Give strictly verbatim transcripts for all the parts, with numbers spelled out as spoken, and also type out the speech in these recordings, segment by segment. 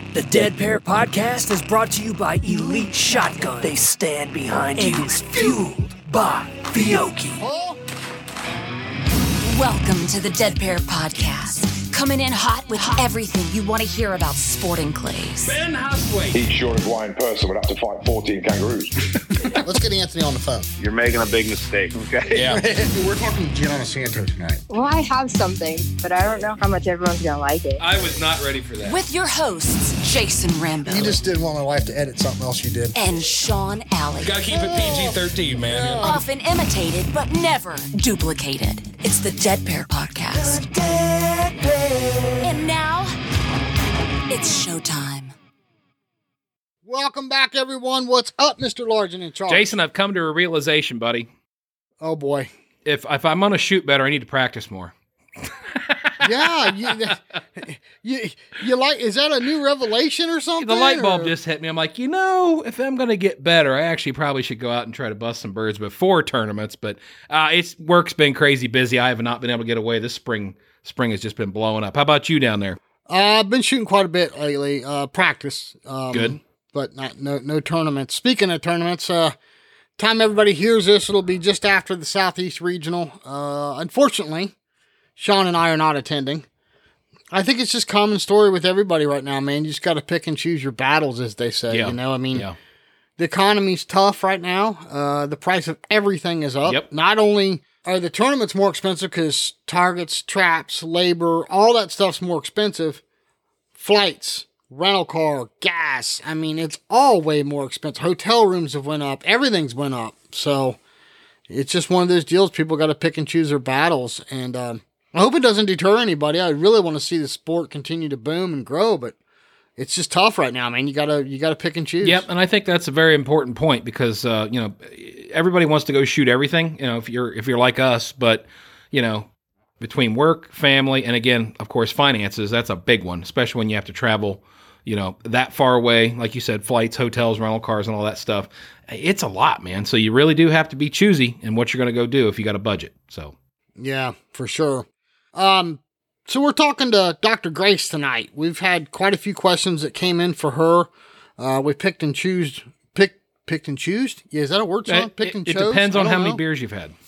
The Dead Pair Podcast is brought to you by Elite Shotgun. They stand behind you. It is fueled by Fiocchi. Welcome to the Dead Pair Podcast. Coming in hot with everything you want to hear about sporting clays. Ben Hustway. Each short blind person would have to fight fourteen kangaroos. Let's get Anthony on the phone. You're making a big mistake, okay? Yeah. We're talking Gianna Santo tonight. Well, I have something, but I don't know how much everyone's going to like it. I was not ready for that. With your hosts, Jason Rambo. You just didn't want my wife to edit something else you did. And Sean Alley. Gotta keep it P G thirteen, man. Often imitated, but never duplicated. It's the Dead Pair Podcast. The Dead Pair. And now, it's showtime. Welcome back, everyone. What's up, Mister Large and in charge? Jason, I've come to a realization, buddy. Oh, boy. If if I'm gonna shoot better, I need to practice more. Yeah. You, you, you like, is that a new revelation or something? The light bulb or? just hit me. I'm like, you know, if I'm gonna get better, I actually probably should go out and try to bust some birds before tournaments. But uh, it's work's been crazy busy. I have not been able to get away. This spring spring has just been blowing up. How about you down there? Uh, I've been shooting quite a bit lately. Uh, practice. Um, Good. But not no no tournaments. Speaking of tournaments, uh, time everybody hears this, it'll be just after the Southeast Regional. Uh, unfortunately, Sean and I are not attending. I think it's just common story with everybody right now, man. You just got to pick and choose your battles, as they say. Yeah. You know, I mean, Yeah. the economy's tough right now. Uh, the price of everything is up. Yep. Not only are the tournaments more expensive because targets, traps, labor, all that stuff's more expensive. Flights, rental car, gas. I mean, it's all way more expensive. Hotel rooms have went up. Everything's went up. So it's just one of those deals. People got to pick and choose their battles. And um, I hope it doesn't deter anybody. I really want to see the sport continue to boom and grow, but it's just tough right now, man. You gotta you gotta pick and choose. Yep, and I think that's a very important point because uh, you know everybody wants to go shoot everything. You know, if you're if you're like us, but you know between work, family, and again, of course, finances, that's a big one, especially when you have to travel. You know, that far away, like you said, flights, hotels, rental cars, and all that stuff. It's a lot, man. So you really do have to be choosy in what you're going to go do if you got a budget. So, yeah, for sure. Um, so we're talking to Doctor Grace tonight. We've had quite a few questions that came in for her. Uh, we picked and choose, pick, picked and choose. Yeah, is that a word, Sean? it, Picked and it chose? depends I on don't how many know. beers you've had.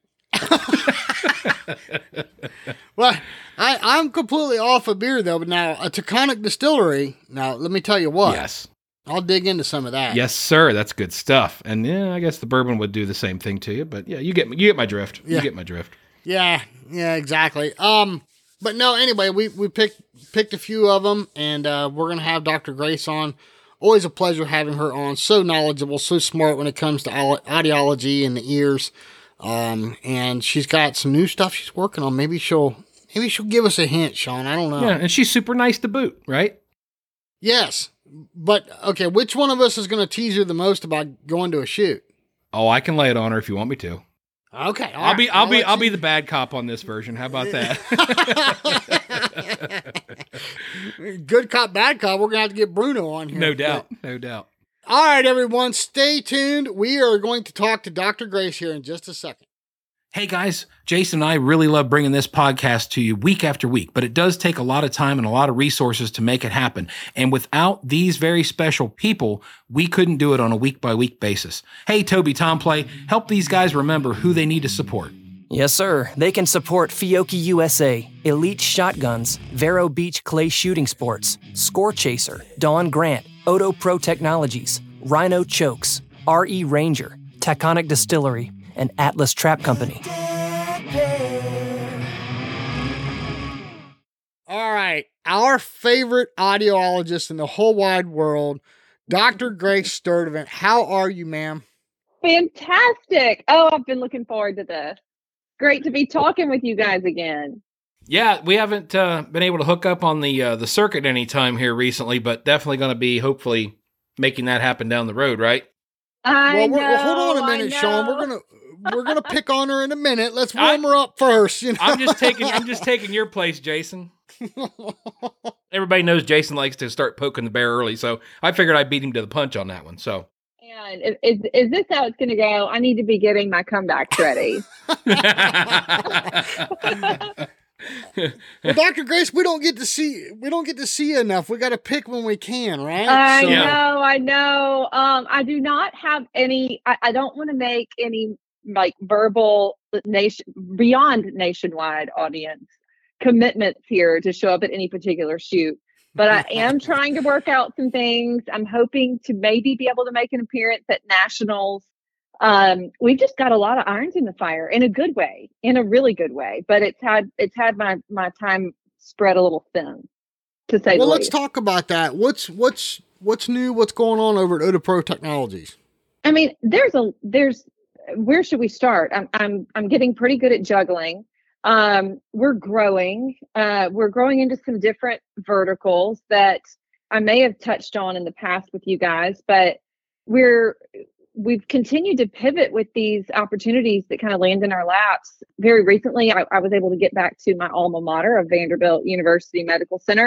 Well, I, I'm completely off of beer though. But now a Taconic Distillery. Now let me tell you what. Yes. I'll dig into some of that. Yes, sir. That's good stuff. And yeah, I guess the bourbon would do the same thing to you. But yeah, you get you get my drift. Yeah. You get my drift. Yeah, yeah, exactly. Um, but no, anyway, we, we picked picked a few of them, and uh, we're gonna have Doctor Grace on. Always a pleasure having her on. So knowledgeable, so smart when it comes to audiology and the ears. Um, and she's got some new stuff she's working on. Maybe she'll maybe she'll give us a hint, Sean. I don't know. Yeah, and she's super nice to boot, right? Yes, but okay, which one of us is gonna tease her the most about going to a shoot? Oh, I can lay it on her if you want me to. Okay, all I'll be right, I'll be let I'll you- be the bad cop on this version. How about that? Good cop, bad cop. We're gonna have to get Bruno on here. No doubt. No doubt. All right, everyone, stay tuned. We are going to talk to Doctor Grace here in just a second. Hey guys, Jason and I really love bringing this podcast to you week after week, but it does take a lot of time and a lot of resources to make it happen. And without these very special people, we couldn't do it on a week by week basis. Hey, Toby Tomplay, help these guys remember who they need to support. Yes, sir. They can support Fiocchi U S A, Elite Shotguns, Vero Beach Clay Shooting Sports, Score Chaser, Dawn Grant, Odo Pro Technologies, Rhino Chokes, R E Ranger, Taconic Distillery, and Atlas Trap Company. All right, our favorite audiologist in the whole wide world, Doctor Grace Sturdivant. How are you, ma'am? Fantastic. Oh, I've been looking forward to this. Great to be talking with you guys again. Yeah, we haven't uh, been able to hook up on the uh, the circuit anytime here recently, but definitely going to be hopefully making that happen down the road, right? I well, know, we're, well, hold on a I minute, Sean. We're know. gonna we're gonna pick on her in a minute. Let's warm I- her up first. You know? I'm just taking I'm just taking your place, Jason. Everybody knows Jason likes to start poking the bear early, so I figured I'd beat him to the punch on that one. So, And is, is, is this how it's going to go? I need to be getting my comebacks ready. Well, Doctor Grace, we don't get to see we don't get to see you enough. We got to pick when we can, right? I So- Yeah. know, I know. Um, I do not have any. I, I don't want to make any like verbal nation beyond nationwide audience commitments here to show up at any particular shoot. But I am trying to work out some things. I'm hoping to maybe be able to make an appearance at nationals. Um, we've just got a lot of irons in the fire in a good way, in a really good way. But it's had it's had my my time spread a little thin, to say Well, the let's least. talk about that. What's what's what's new? What's going on over at Odapro Technologies? I mean, there's a there's where should we start? I'm I'm I'm getting pretty good at juggling. Um, we're growing. Uh, we're growing into some different verticals that I may have touched on in the past with you guys, but we're we've continued to pivot with these opportunities that kind of land in our laps. Very recently, I, I was able to get back to my alma mater of Vanderbilt University Medical Center.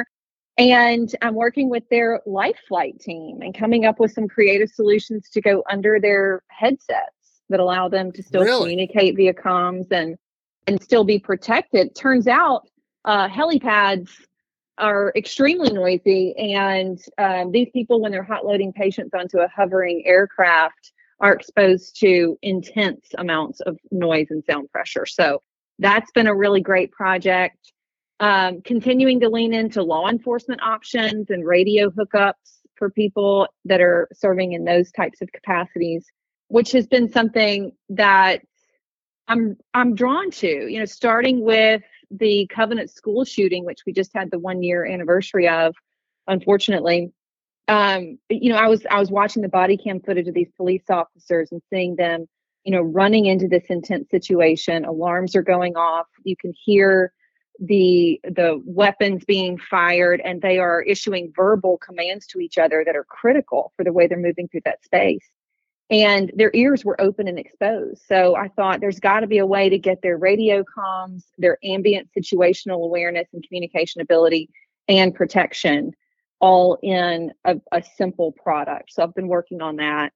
And I'm working with their Life Flight team and coming up with some creative solutions to go under their headsets that allow them to still Really? communicate via comms and and still be protected. Turns out uh, helipads are extremely noisy, and um, these people, when they're hot loading patients onto a hovering aircraft, are exposed to intense amounts of noise and sound pressure. So that's been a really great project. Um, continuing to lean into law enforcement options and radio hookups for people that are serving in those types of capacities, which has been something that I'm I'm drawn to. You know, starting with the Covenant school shooting, which we just had the one year anniversary of, unfortunately. Um, you know, I was I was watching the body cam footage of these police officers and seeing them, you know, running into this intense situation. Alarms are going off. You can hear the the weapons being fired, and they are issuing verbal commands to each other that are critical for the way they're moving through that space. And their ears were open and exposed. So I thought there's got to be a way to get their radio comms, their ambient situational awareness and communication ability and protection all in a, a simple product. So I've been working on that.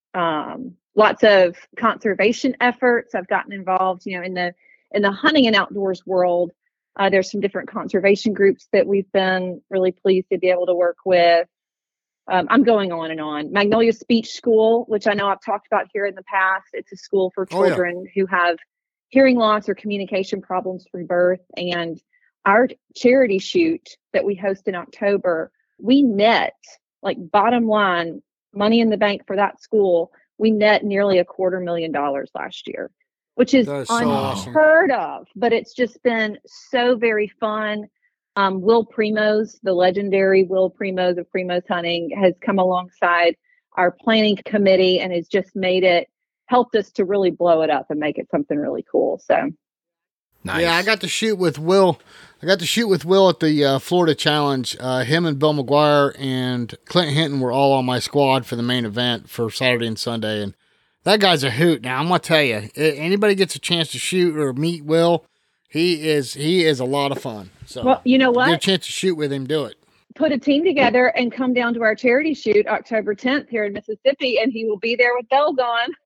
Um, lots of conservation efforts. I've gotten involved, you know, in the in the hunting and outdoors world. Uh, there's some different conservation groups that we've been really pleased to be able to work with. Um, I'm going on and on. Magnolia Speech School, which I know I've talked about here in the past. It's a school for Oh, yeah. children who have hearing loss or communication problems from birth. And our charity shoot that we host in October, we net, like bottom line, money in the bank for that school. We net nearly a quarter million dollars last year, which is That is so awesome. unheard of. But it's just been so very fun. Um, Will Primos, the legendary Will Primos of Primos Hunting, has come alongside our planning committee and has just made it, helped us to really blow it up and make it something really cool. So, Nice. Yeah, I got to shoot with Will. I got to shoot with Will at the uh, Florida Challenge. Uh, him and Bill McGuire and Clint Hinton were all on my squad for the main event for Saturday and Sunday. And that guy's a hoot. Now, I'm going to tell you, anybody gets a chance to shoot or meet Will, he is he is a lot of fun. So, well, you know get a what? chance to shoot with him, do it. Put a team together and come down to our charity shoot October tenth here in Mississippi, and he will be there with bells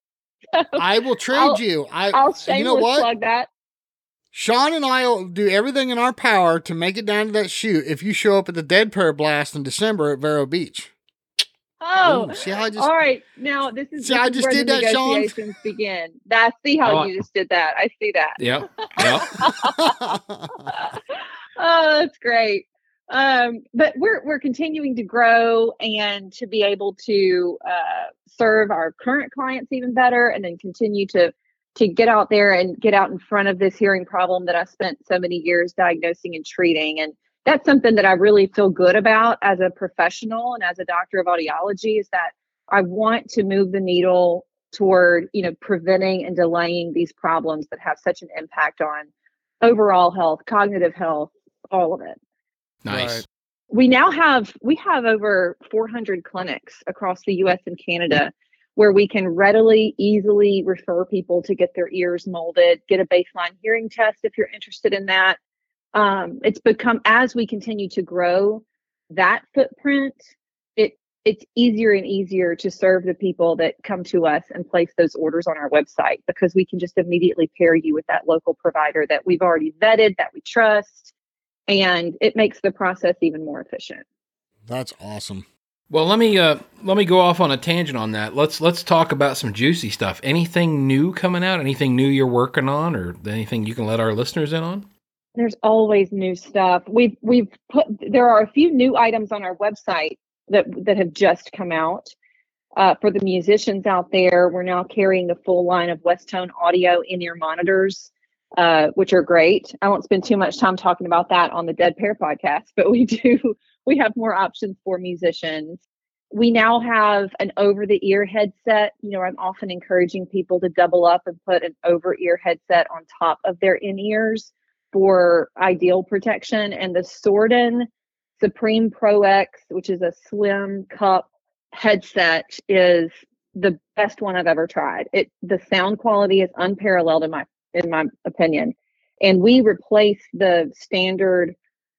on. I will trade I'll- you. I, I'll you shameless know what? plug that. Sean and I will do everything in our power to make it down to that shoot if you show up at the Dead Pair Blast in December at Vero Beach. Oh, Ooh, see how I just all right. Now this is, See, this I is just where did the that, Sean? negotiations begin. I see how Oh, you just did that. I see that. Yep. Yep. Oh, that's great. Um, but we're we're continuing to grow and to be able to uh, serve our current clients even better, and then continue to to get out there and get out in front of this hearing problem that I spent so many years diagnosing and treating. And that's something that I really feel good about as a professional and as a doctor of audiology, is that I want to move the needle toward, you know, preventing and delaying these problems that have such an impact on overall health, cognitive health, all of it. Nice. Right. We now have, we have over four hundred clinics across the U S and Canada where we can readily, easily refer people to get their ears molded, get a baseline hearing test if you're interested in that. Um, it's become, as we continue to grow that footprint, it it's easier and easier to serve the people that come to us and place those orders on our website, because we can just immediately pair you with that local provider that we've already vetted, that we trust, and it makes the process even more efficient. That's awesome. Well, let me uh, let me go off on a tangent on that. Let's let's talk about some juicy stuff. Anything new coming out? Anything new you're working on, or anything you can let our listeners in on? There's always new stuff. We've we've put there are a few new items on our website that that have just come out. Uh, for the musicians out there, we're now carrying the full line of Westone audio in-ear monitors, uh, which are great. I won't spend too much time talking about that on the Dead Pair podcast, but we do. We have more options for musicians. We now have an over-the-ear headset. You know, I'm often encouraging people to double up and put an over-ear headset on top of their in-ears for ideal protection. And the Sorden Supreme Pro X, which is a slim cup headset, is the best one I've ever tried. It the sound quality is unparalleled in my in my opinion. And we replaced the standard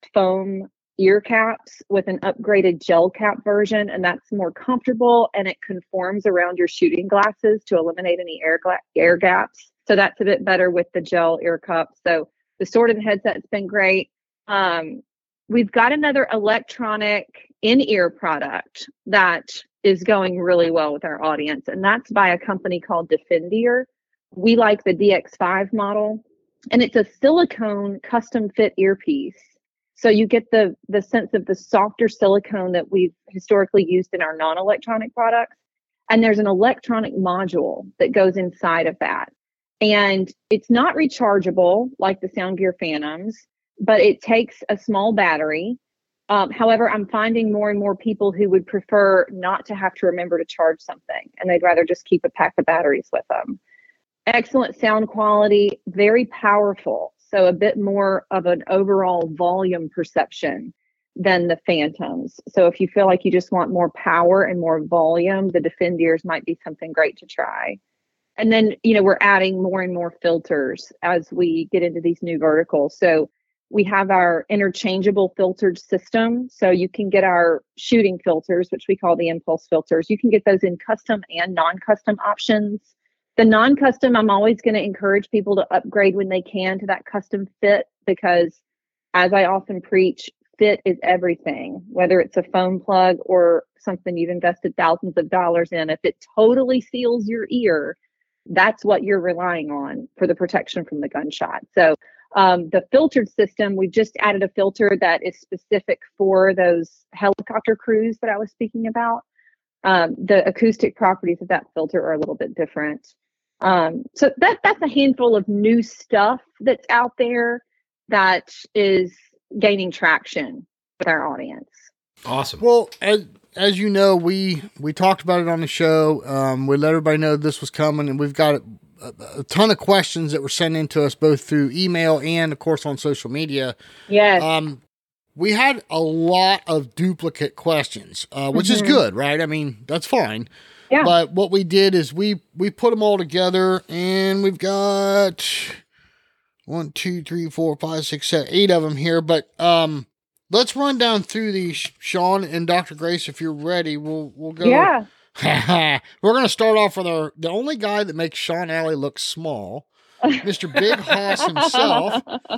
foam ear caps with an upgraded gel cap version, and that's more comfortable, and it conforms around your shooting glasses to eliminate any air gla- air gaps. So that's a bit better with the gel ear cups. So the Sorden headset's been great. Um, we've got another electronic in-ear product that is going really well with our audience, and that's by a company called Defendear. We like the D X five model, and it's a silicone custom fit earpiece. So you get the the sense of the softer silicone that we've historically used in our non-electronic products. And there's an electronic module that goes inside of that. And it's not rechargeable like the Soundgear Phantoms, but it takes a small battery. Um, however, I'm finding more and more people who would prefer not to have to remember to charge something, and they'd rather just keep a pack of batteries with them. Excellent sound quality, very powerful. So a bit more of an overall volume perception than the Phantoms. So if you feel like you just want more power and more volume, the Defendears might be something great to try. And then, you know, we're adding more and more filters as we get into these new verticals. So we have our interchangeable filtered system. So you can get our shooting filters, which we call the impulse filters. You can get those in custom and non-custom options. The non-custom, I'm always going to encourage people to upgrade when they can to that custom fit, because as I often preach, fit is everything, whether it's a foam plug or something you've invested thousands of dollars in. If it totally seals your ear, that's what you're relying on for the protection from the gunshot. So um, the filtered system, we've just added a filter that is specific for those helicopter crews that I was speaking about. Um, the acoustic properties of that filter are a little bit different. Um, so that that's a handful of new stuff that's out there that is gaining traction with our audience. Awesome. Well, as as you know, we we talked about it on the show. Um, we let everybody know this was coming, and we've got a, a, a ton of questions that were sent in to us both through email and, of course, on social media. Yes. Um, we had a lot of duplicate questions, uh, which Mm-hmm. is good, right? I mean, that's fine. Yeah. But what we did is we we put them all together, and we've got one, two, three, four, five, six, seven, eight of them here. But um, let's run down through these, Sean and Doctor Grace. If you're ready, we'll we'll go. Yeah. We're gonna start off with our the only guy that makes Sean Alley look small, Mister Big Hoss himself. Uh,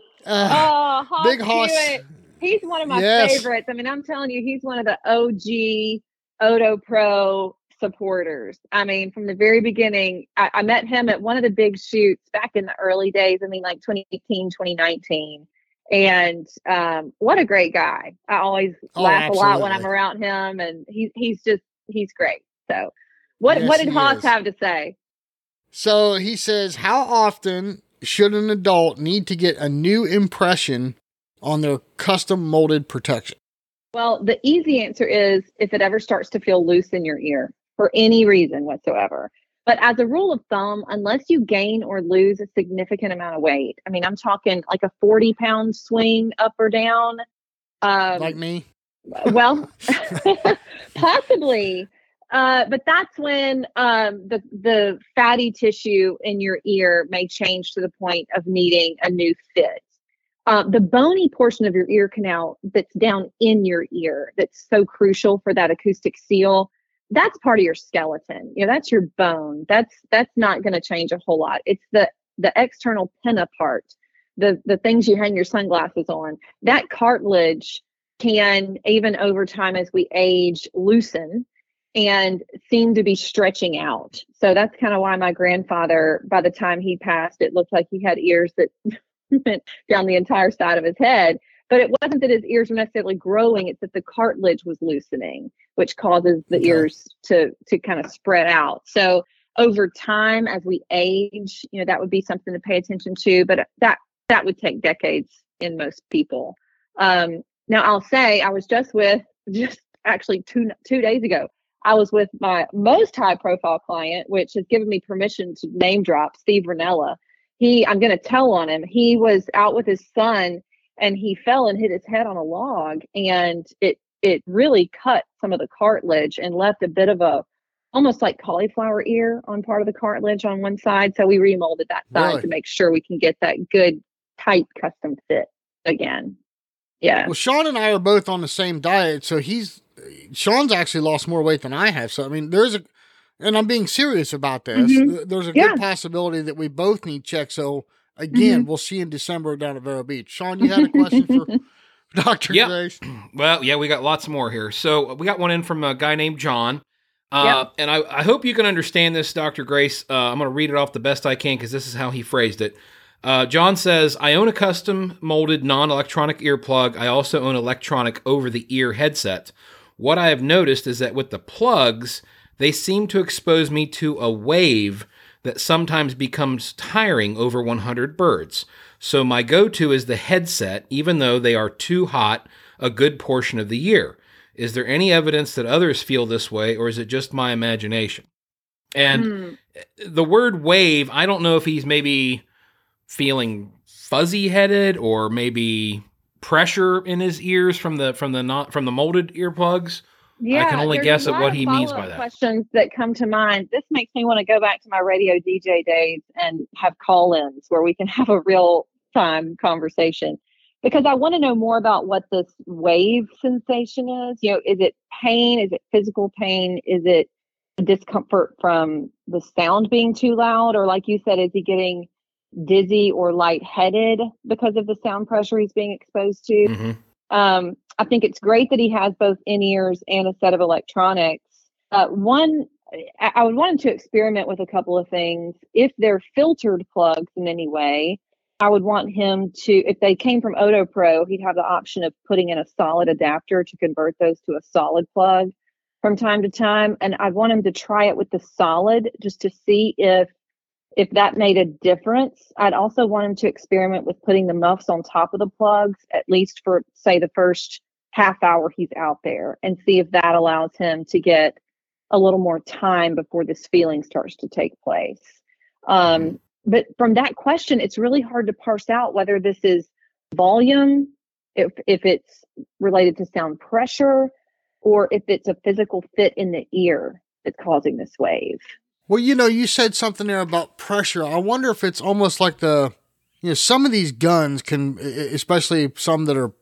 oh, Hoss Big Hoss. Hewitt. He's one of my Yes. favorites. I mean, I'm telling you, he's one of the O G Odo Pro supporters. I mean, from the very beginning, I, I met him at one of the big shoots back in the early days. I mean, like twenty eighteen, twenty nineteen. And um, what a great guy. I always Oh, laugh a lot when I'm absolutely. around him, and he, he's just, he's great. So what, Yes, what did he Hoss is. have to say? So he says, how often should an adult need to get a new impression on their custom molded protection? Well, the easy answer is if it ever starts to feel loose in your ear for any reason whatsoever. But as a rule of thumb, unless you gain or lose a significant amount of weight, I mean, I'm talking like a forty pound swing up or down. Um, Like me? well, possibly. Uh, but that's when um, the the fatty tissue in your ear may change to the point of needing a new fit. Uh, the bony portion of your ear canal that's down in your ear, that's so crucial for that acoustic seal, that's part of your skeleton. You know, that's your bone. That's that's not going to change a whole lot. It's the the external pinna part, the the things you hang your sunglasses on. That cartilage can, even over time as we age, loosen and seem to be stretching out. So that's kind of why my grandfather, by the time he passed, it looked like he had ears that went down the entire side of his head. But it wasn't that his ears were necessarily growing, it's that the cartilage was loosening, which causes the okay. ears to to kind of spread out. So over time, as we age, you know, that would be something to pay attention to, but that that would take decades in most people. Um, now, I'll say I was just with, just actually two two days ago, I was with my most high profile client, which has given me permission to name drop, Steve Ranella. He, I'm going to tell on him. He was out with his son and he fell and hit his head on a log, and it it really cut some of the cartilage and left a bit of a, almost like cauliflower ear on part of the cartilage on one side. So we remolded that side really? to make sure we can get that good, tight custom fit again. Yeah. Well, Sean and I are both on the same diet. So he's, Sean's actually lost more weight than I have. So, I mean, there's a, and I'm being serious about this. Mm-hmm. There's a yeah. good possibility that we both need checks. So again, mm-hmm. we'll see you in December down at Vero Beach. Sean, you had a question for Doctor Yep. Grace? Well, yeah, we got lots more here. So we got one in from a guy named John. Uh, yep. And I, I hope you can understand this, Doctor Grace. Uh, I'm going to read it off the best I can because this is how he phrased it. Uh, John says, I own a custom molded non-electronic earplug. I also own electronic over-the-ear headset. What I have noticed is that with the plugs, they seem to expose me to a wave that sometimes becomes tiring over one hundred birds. So my go-to is the headset, even though they are too hot a good portion of the year. Is there any evidence that others feel this way, or is it just my imagination? And mm. the word wave, I don't know if he's maybe feeling fuzzy-headed or maybe pressure in his ears from the from the not from the molded earplugs. Yeah, I can only guess at what he means by that. Questions that come to mind. This makes me want to go back to my radio D J days and have call-ins where we can have a real-time conversation. Because I want to know more about what this wave sensation is. You know, is it pain? Is it physical pain? Is it discomfort from the sound being too loud? Or like you said, is he getting dizzy or lightheaded because of the sound pressure he's being exposed to? Mm-hmm. Um, I think it's great that he has both in-ears and a set of electronics. Uh, one, I would want him to experiment with a couple of things. If they're filtered plugs in any way, I would want him to, if they came from Odo Pro, he'd have the option of putting in a solid adapter to convert those to a solid plug from time to time. And I'd want him to try it with the solid just to see if if that made a difference. I'd also want him to experiment with putting the muffs on top of the plugs, at least for, say, the first half hour he's out there, and see if that allows him to get a little more time before this feeling starts to take place. Um, But from that question, it's really hard to parse out whether this is volume, if if it's related to sound pressure, or if it's a physical fit in the ear that's causing this wave. Well, you know, you said something there about pressure. I wonder if it's almost like the, you know, some of these guns can, especially some that are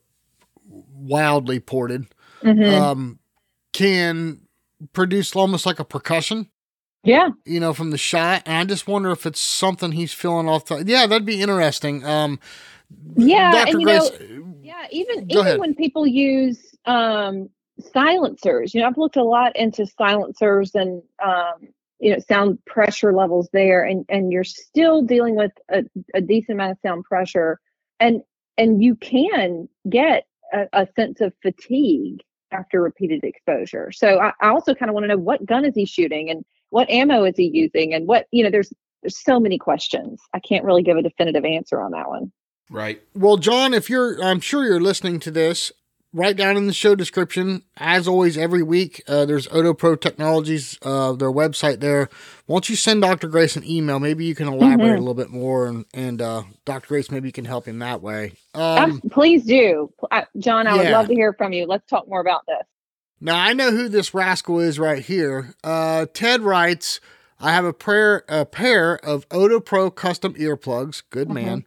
wildly ported, mm-hmm. um, can produce almost like a percussion. Yeah. You know, from the shot. And I just wonder if it's something he's feeling off the, yeah, that'd be interesting. Um, yeah. Doctor And, you Grace, know, yeah, even, even ahead. when people use, um, silencers, you know, I've looked a lot into silencers and, um, you know, sound pressure levels there, and, and you're still dealing with a, a decent amount of sound pressure, and, and you can get a, a sense of fatigue after repeated exposure. So I, I also kind of want to know, what gun is he shooting, and what ammo is he using, and what, you know, there's there's so many questions. I can't really give a definitive answer on that one. Right. Well, John, if you're, I'm sure you're listening to this, write down in the show description, as always, every week, uh, there's Odo Pro Technologies, uh, their website there. Once you send Doctor Grace an email, maybe you can elaborate mm-hmm. a little bit more, and, and uh, Doctor Grace, maybe you can help him that way. Um, uh, please do. Uh, John, I yeah. would love to hear from you. Let's talk more about this. Now, I know who this rascal is right here. Uh, Ted writes, I have a, prayer, a pair of Odo Pro custom earplugs. Good man.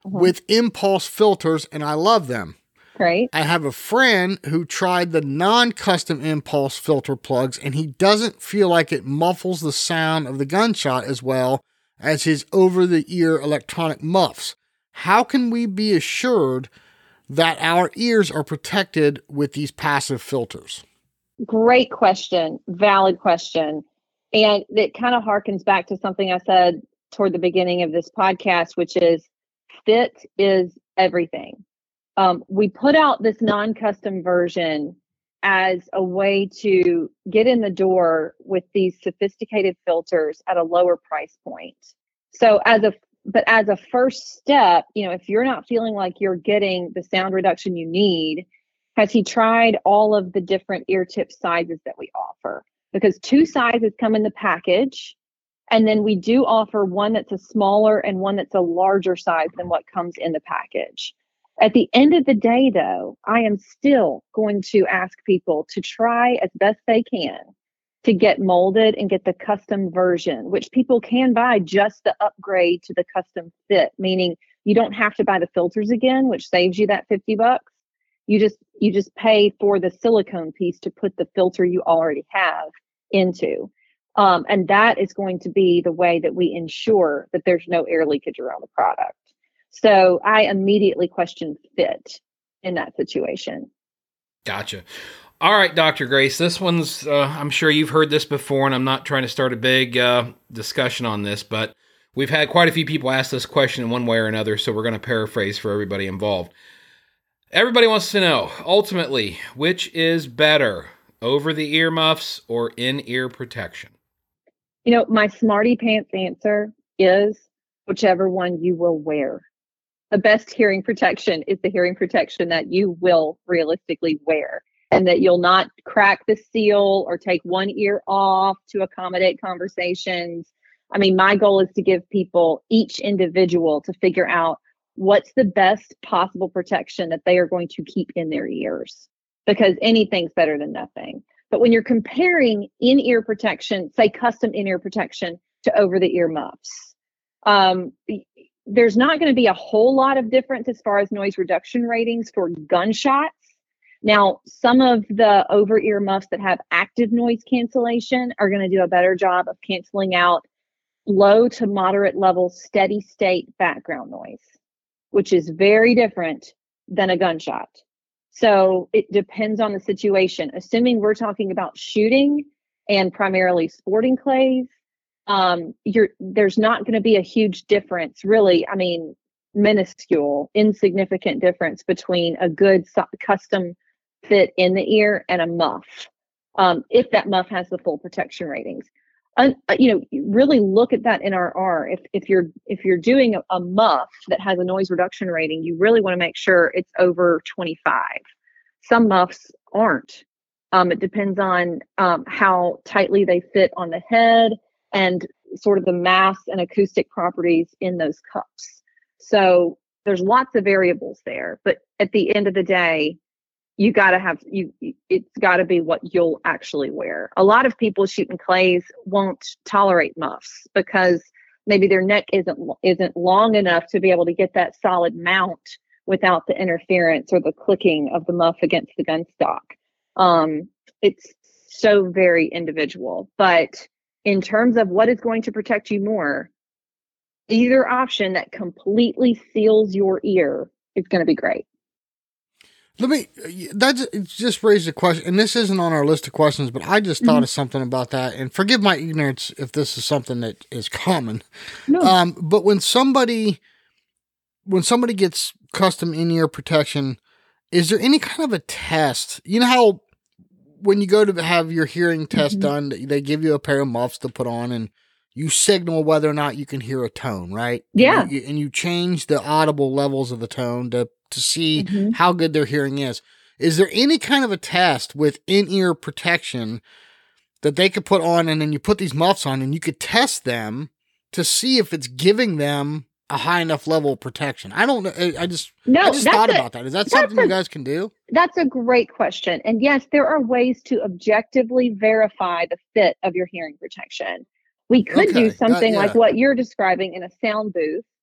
with impulse filters, and I love them. Great. I have a friend who tried the non-custom impulse filter plugs, and he doesn't feel like it muffles the sound of the gunshot as well as his over-the-ear electronic muffs. How can we be assured that our ears are protected with these passive filters? Great question. Valid question. And it kind of harkens back to something I said toward the beginning of this podcast, which is fit is everything. Um, we put out this non-custom version as a way to get in the door with these sophisticated filters at a lower price point. So as a, but as a first step, you know, if you're not feeling like you're getting the sound reduction you need, has he tried all of the different ear tip sizes that we offer? Because two sizes come in the package. And then we do offer one that's a smaller and one that's a larger size than what comes in the package. At the end of the day, though, I am still going to ask people to try as best they can to get molded and get the custom version, which people can buy just the upgrade to the custom fit, meaning you don't have to buy the filters again, which saves you that fifty bucks. You just you just pay for the silicone piece to put the filter you already have into. Um, and that is going to be the way that we ensure that there's no air leakage around the product. So I immediately question fit in that situation. Gotcha. All right, Doctor Grace, this one's, uh, I'm sure you've heard this before, and I'm not trying to start a big uh, discussion on this, but we've had quite a few people ask this question in one way or another, so we're going to paraphrase for everybody involved. Everybody wants to know, ultimately, which is better, over-the-ear muffs or in-ear protection? You know, my smarty pants answer is whichever one you will wear. The best hearing protection is the hearing protection that you will realistically wear, and that you'll not crack the seal or take one ear off to accommodate conversations. I mean, my goal is to give people, each individual, to figure out what's the best possible protection that they are going to keep in their ears, because anything's better than nothing. But when you're comparing in-ear protection, say custom in-ear protection, to over-the-ear muffs, um, there's not going to be a whole lot of difference as far as noise reduction ratings for gunshots. Now, some of the over-ear muffs that have active noise cancellation are going to do a better job of canceling out low to moderate level steady state background noise, which is very different than a gunshot. So it depends on the situation. Assuming we're talking about shooting and primarily sporting clays, um, you're, there's not going to be a huge difference, really. I mean, minuscule, insignificant difference between a good so- custom fit in the ear and a muff, um, if that muff has the full protection ratings. Uh, you know, really look at that N R R. If if you're if you're doing a, a muff that has a noise reduction rating, you really want to make sure it's over twenty-five. Some muffs aren't. Um, it depends on um, how tightly they fit on the head and sort of the mass and acoustic properties in those cups. So there's lots of variables there. But at the end of the day, you got to have, you. it's got to be what you'll actually wear. A lot of people shooting clays won't tolerate muffs because maybe their neck isn't isn't long enough to be able to get that solid mount without the interference or the clicking of the muff against the gun stock. Um, it's so very individual. But in terms of what is going to protect you more, either option that completely seals your ear is going to be great. Let me, that just raised a question, and this isn't on our list of questions, but I just thought mm-hmm. of something about that, and forgive my ignorance if this is something that is common. No. Um, but when somebody, when somebody gets custom in-ear protection, is there any kind of a test? You know how when you go to have your hearing test mm-hmm. done, they give you a pair of muffs to put on, and you signal whether or not you can hear a tone, right? Yeah. And you, and you change the audible levels of the tone to to see mm-hmm. how good their hearing is. Is there any kind of a test with in-ear protection that they could put on, and then you put these muffs on and you could test them to see if it's giving them a high enough level of protection? I don't know. I just, no, I just thought a, about that. Is that something a, you guys can do? That's a great question. And yes, there are ways to objectively verify the fit of your hearing protection. We could okay. do something uh, yeah. like what you're describing in a sound booth.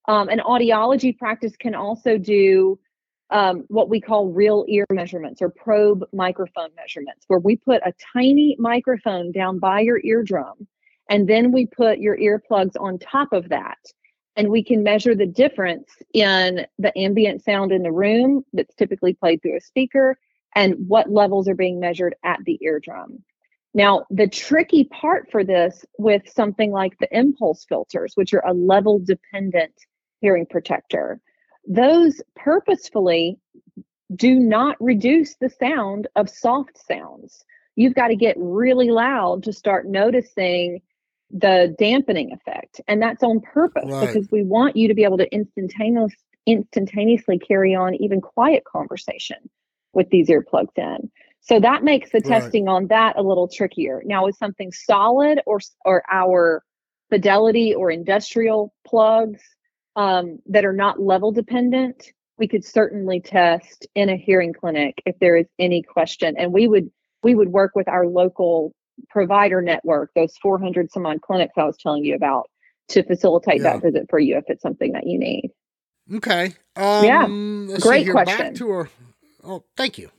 Um, an audiology practice can also do um, what we call real ear measurements or probe microphone measurements, where we put a tiny microphone down by your eardrum, and then we put your earplugs on top of that. And we can measure the difference in the ambient sound in the room that's typically played through a speaker and what levels are being measured at the eardrum. Now, the tricky part for this with something like the impulse filters, which are a level dependent hearing protector, those purposefully do not reduce the sound of soft sounds. You've got to get really loud to start noticing the dampening effect. And that's on purpose, Right. because we want you to be able to instantaneous, instantaneously carry on even quiet conversation with these earplugs in. So that makes the Right. testing on that a little trickier. Now, with something solid or or our Fidelity or industrial plugs um, that are not level dependent, we could certainly test in a hearing clinic if there is any question. And we would we would work with our local provider network, those four hundred some odd clinics I was telling you about, to facilitate Yeah. that visit for you if it's something that you need. Okay. Um, Yeah. let's Great see here. question. Back to our. Oh, thank you.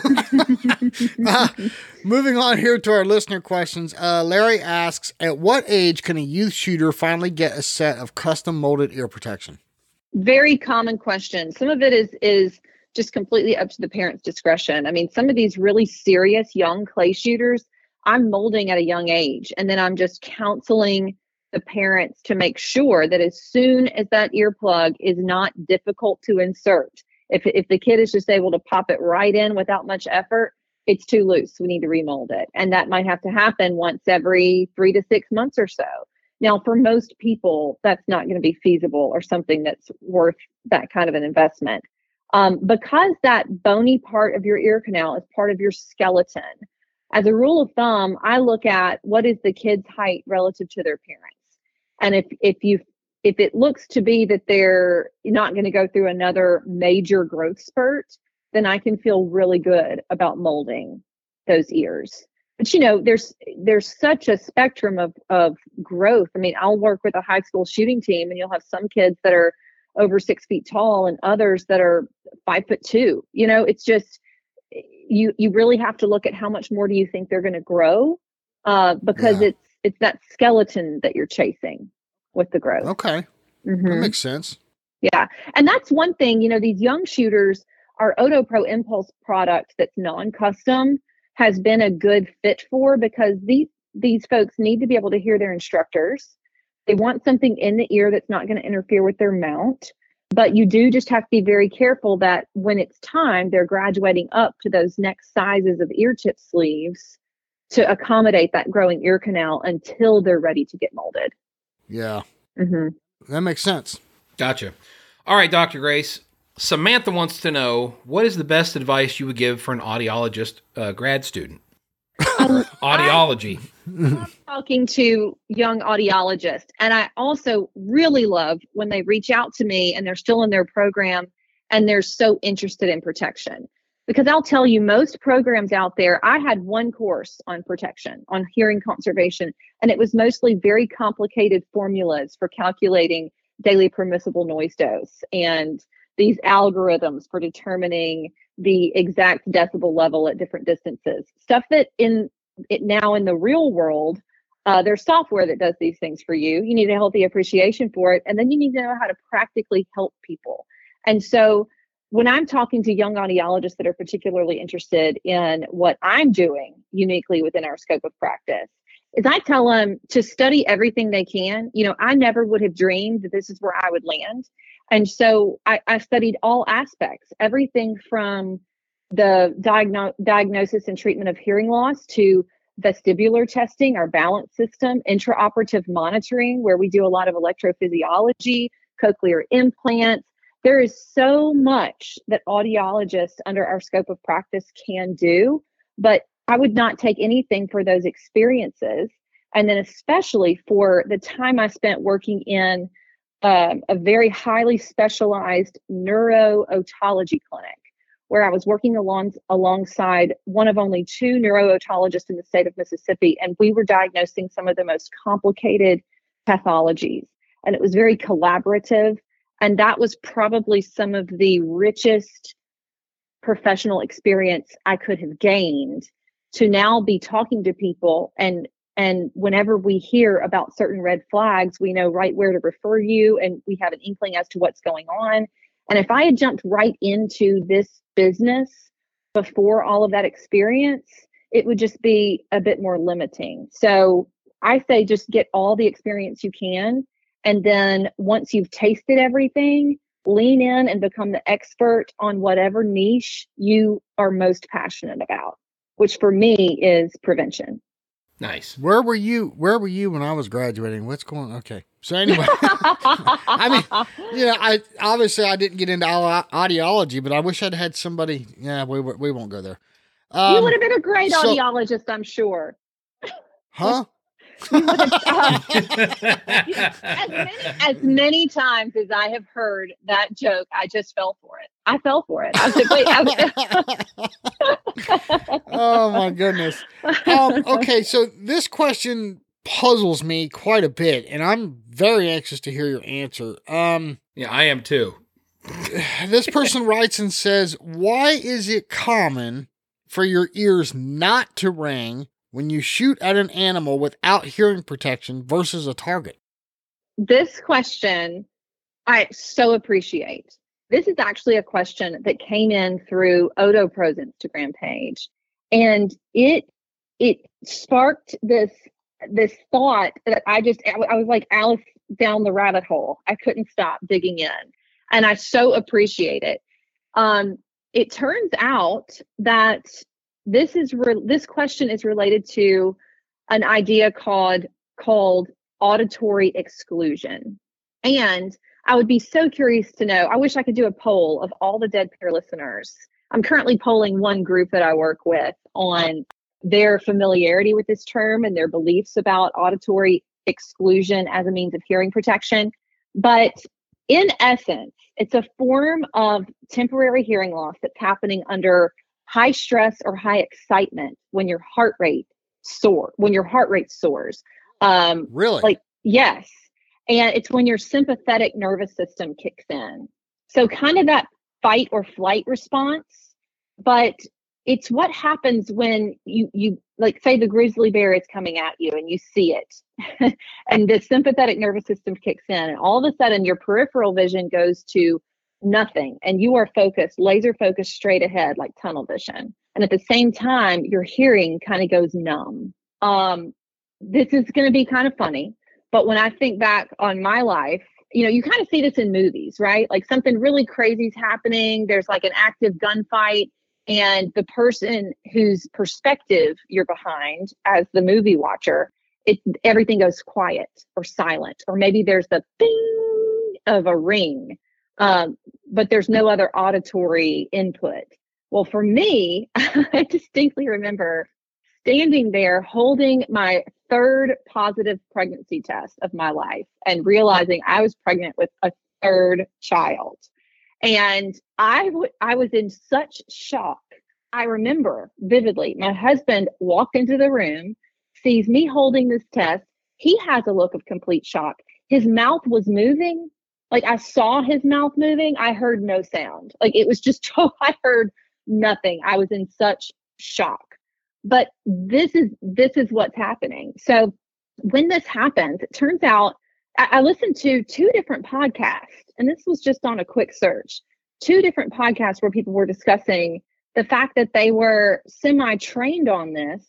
uh, moving on here to our listener questions. Uh, Larry asks, at what age can a youth shooter finally get a set of custom molded ear protection? Very common question. Some of it is is just completely up to the parent's discretion. I mean, some of these really serious young clay shooters, I'm molding at a young age, and then I'm just counseling the parents to make sure that as soon as that earplug is not difficult to insert, if if the kid is just able to pop it right in without much effort, it's too loose. We need to remold it. And that might have to happen once every three to six months or so. Now, for most people, that's not going to be feasible or something that's worth that kind of an investment. Um, because that bony part of your ear canal is part of your skeleton. As a rule of thumb, I look at what is the kid's height relative to their parents. And if if you if it looks to be that they're not going to go through another major growth spurt, then I can feel really good about molding those ears. But, you know, there's there's such a spectrum of, of growth. I mean, I'll work with a high school shooting team, and you'll have some kids that are over six feet tall and others that are five foot two. You know, it's just, you you really have to look at how much more do you think they're going to grow, uh, because Yeah. it's it's that skeleton that you're chasing with the growth. Okay. Mhm. That makes sense. Yeah. And that's one thing, you know, these young shooters, our Odo Pro Impulse product that's non-custom has been a good fit for, because these these folks need to be able to hear their instructors. They want something in the ear that's not going to interfere with their mount. But you do just have to be very careful that when it's time, they're graduating up to those next sizes of ear tip sleeves to accommodate that growing ear canal until they're ready to get molded. Yeah. Mm-hmm. That makes sense. Gotcha. All right, Doctor Grace. Samantha wants to know, what is the best advice you would give for an audiologist uh, grad student? Um, Audiology. talking to young audiologists. And I also really love when they reach out to me and they're still in their program and they're so interested in protection. Because I'll tell you, most programs out there, I had one course on protection, on hearing conservation, and it was mostly very complicated formulas for calculating daily permissible noise dose and these algorithms for determining the exact decibel level at different distances. Stuff that in it now in the real world, uh, there's software that does these things for you. You need a healthy appreciation for it. And then you need to know how to practically help people. And so when I'm talking to young audiologists that are particularly interested in what I'm doing uniquely within our scope of practice, is I tell them to study everything they can. You know, I never would have dreamed that this is where I would land. And so I, I studied all aspects, everything from the diagno- diagnosis and treatment of hearing loss to vestibular testing, our balance system, intraoperative monitoring, where we do a lot of electrophysiology, cochlear implants. There is so much that audiologists under our scope of practice can do, but I would not take anything for those experiences. And then especially for the time I spent working in um, a very highly specialized neuro-otology clinic, where I was working along, alongside one of only two neuro-otologists in the state of Mississippi, and we were diagnosing some of the most complicated pathologies. And it was very collaborative. And that was probably some of the richest professional experience I could have gained, to now be talking to people. And, and whenever we hear about certain red flags, we know right where to refer you, and we have an inkling as to what's going on. And if I had jumped right into this business before all of that experience, it would just be a bit more limiting. So I say just get all the experience you can. And then once you've tasted everything, lean in and become the expert on whatever niche you are most passionate about, which for me is prevention. Nice. Where were you? Where were you when I was graduating? What's going on? Okay. So anyway, I mean, you know, I obviously I didn't get into audiology, but I wish I'd had somebody. Yeah, we we won't go there. Um, you would have been a great so, audiologist, I'm sure. Huh? You would have, uh, as many as many times as I have heard that joke, I just fell for it. I fell for it. I was like, wait. I was, oh my goodness. Um, okay, so this question puzzles me quite a bit, and I'm very anxious to hear your answer. Um, yeah, I am too. This person writes and says, "Why is it common for your ears not to ring when you shoot at an animal without hearing protection versus a target?" This question, I so appreciate. This is actually a question that came in through Otopro's Instagram page, and it it sparked this this thought that I just I was like Alice down the rabbit hole. I couldn't stop digging in, and I so appreciate it. Um, it turns out that this is re- this question is related to an idea called called auditory exclusion. And I would be so curious to know, I wish I could do a poll of all the Dead Pair listeners. I'm currently polling one group that I work with on their familiarity with this term and their beliefs about auditory exclusion as a means of hearing protection. But in essence, it's a form of temporary hearing loss that's happening under high stress or high excitement when your heart rate soar, when your heart rate soars. Um, really? Like, yes. And it's when your sympathetic nervous system kicks in. So kind of that fight or flight response, but it's what happens when you, you like say the grizzly bear is coming at you and you see it and the sympathetic nervous system kicks in, and all of a sudden your peripheral vision goes to nothing and you are focused, laser focused straight ahead, like tunnel vision. And at the same time, your hearing kind of goes numb. Um, this is going to be kind of funny, but when I think back on my life, you know, you kind of see this in movies, right? Like something really crazy is happening. There's like an active gunfight, and the person whose perspective you're behind as the movie watcher, it everything goes quiet or silent, or maybe there's the bing of a ring, um, but there's no other auditory input. Well, for me, I distinctly remember standing there holding my third positive pregnancy test of my life and realizing I was pregnant with a third child. And I, w- I was in such shock. I remember vividly, my husband walked into the room, sees me holding this test. He has a look of complete shock. His mouth was moving. Like I saw his mouth moving. I heard no sound. Like it was just, I heard nothing. I was in such shock. But this is this is what's happening. So when this happens, it turns out I, I listened to two different podcasts, and this was just on a quick search, two different podcasts where people were discussing the fact that they were semi-trained on this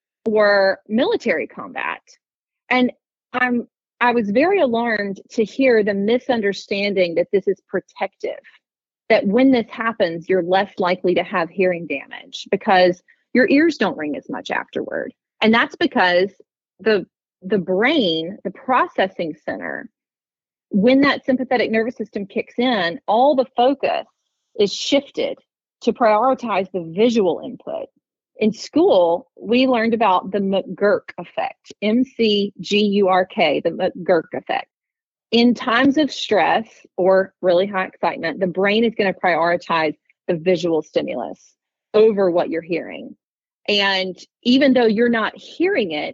for military combat. And I'm I was very alarmed to hear the misunderstanding that this is protective, that when this happens, you're less likely to have hearing damage because your ears don't ring as much afterward. And that's because the the brain, the processing center, when that sympathetic nervous system kicks in, all the focus is shifted to prioritize the visual input. In school, we learned about the McGurk effect, M C G U R K, the McGurk effect. In times of stress or really high excitement, the brain is going to prioritize the visual stimulus over what you're hearing. And even though you're not hearing it,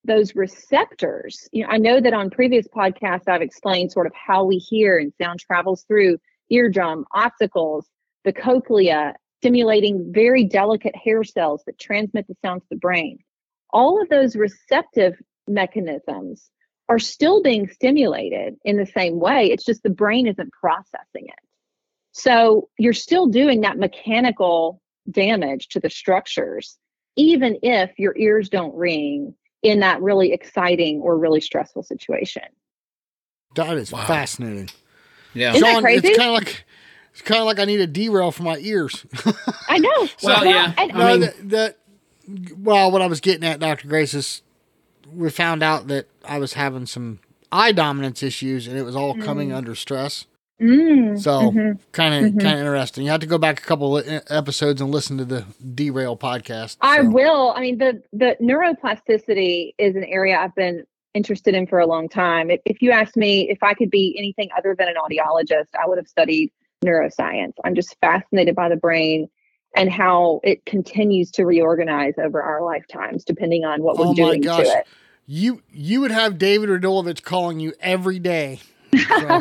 those receptors, you know, I know that on previous podcasts, I've explained sort of how we hear and sound travels through eardrum, ossicles, the cochlea, stimulating very delicate hair cells that transmit the sound to the brain. All of those receptive mechanisms are still being stimulated in the same way. It's just the brain isn't processing it. So you're still doing that mechanical damage to the structures, even if your ears don't ring in that really exciting or really stressful situation. That is Wow. fascinating. Yeah. Isn't that Sean, crazy? it's kind of like it's kind of like I need a derail for my ears. I know. Well, yeah. and- I no, mean- that, that well, what I was getting at, Doctor Grace, is we found out that I was having some eye dominance issues, and it was all coming under stress. Mm, So mhm. kind of Mhm. kind of interesting. You have to go back a couple of episodes and listen to the derail podcast. I so. will. I mean, the the neuroplasticity is an area I've been interested in for a long time. If, if you asked me if I could be anything other than an audiologist, I would have studied neuroscience. I'm just fascinated by the brain and how it continues to reorganize over our lifetimes, depending on what we're Oh my doing gosh. to it. You you would have David Radulovich calling you every day. So,